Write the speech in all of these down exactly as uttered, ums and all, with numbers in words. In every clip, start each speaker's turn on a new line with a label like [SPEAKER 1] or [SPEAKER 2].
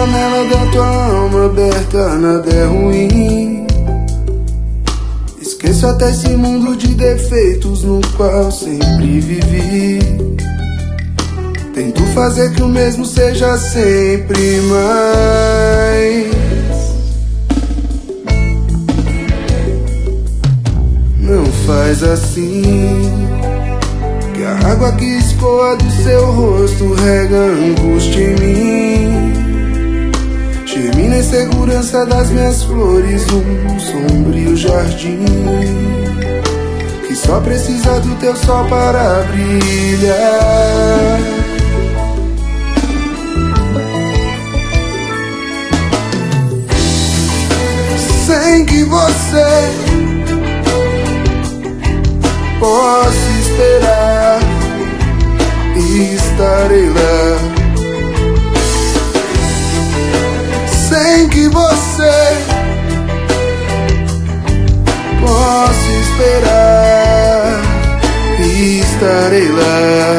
[SPEAKER 1] janela da tua alma aberta, nada é ruim. Esqueço até esse mundo de defeitos no qual sempre vivi. Tento fazer que o mesmo seja sempre mais. Não faz assim, que a água que escoa do seu rosto rega angústia em mim. Germina a insegurança das minhas flores num sombrio jardim, que só precisa do teu sol para brilhar. Sem que você possa esperar, estarei lá. Sem que você possa esperar, estarei lá.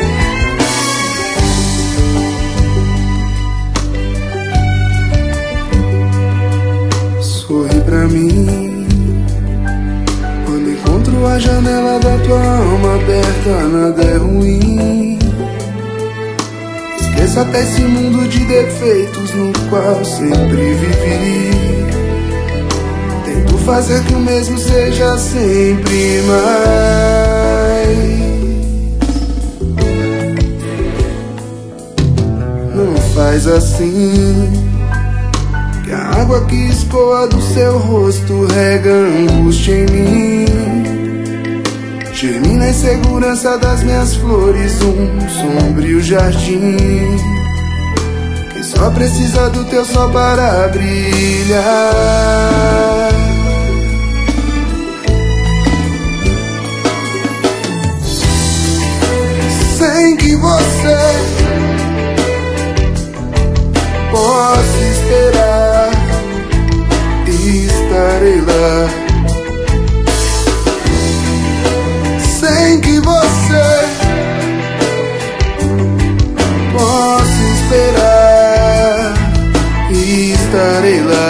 [SPEAKER 1] Sorri pra mim quando encontro a janela da tua alma aberta, nada é ruim. Esqueça até esse mundo de defeitos no qual sempre vivi. Tento fazer que o mesmo seja sempre mais. Não faz assim, que a água que escoa do seu rosto rega angústia em mim. Germina a insegurança das minhas flores num sombrio jardim, que só precisa do teu sol para brilhar. Sem que você possa esperar, estarei lá. Sem que você possa esperar, estarei lá.